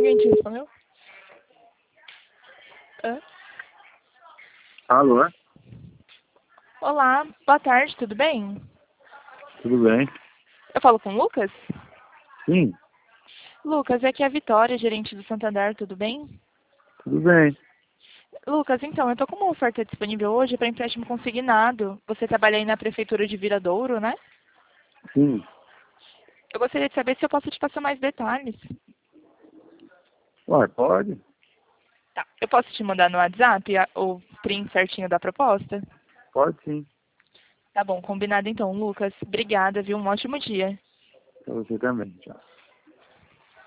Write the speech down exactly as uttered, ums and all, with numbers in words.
Ninguém te respondeu? Hã? Alô? Olá, boa tarde, tudo bem? Tudo bem? Eu falo com o Lucas? Sim, Lucas, aqui é a Vitória, gerente do Santander, tudo bem? tudo bem. Lucas, então, eu tô com uma oferta disponível hoje para empréstimo consignado. Você trabalha aí na prefeitura de Viradouro, né? Sim. Eu gostaria de saber se eu posso te passar mais detalhes. Ué, pode? Tá. Eu posso te mandar no WhatsApp a- o print certinho da proposta? Pode sim. Tá bom, combinado então, Lucas. Obrigada, viu? Um ótimo dia. Pra você também. Tchau.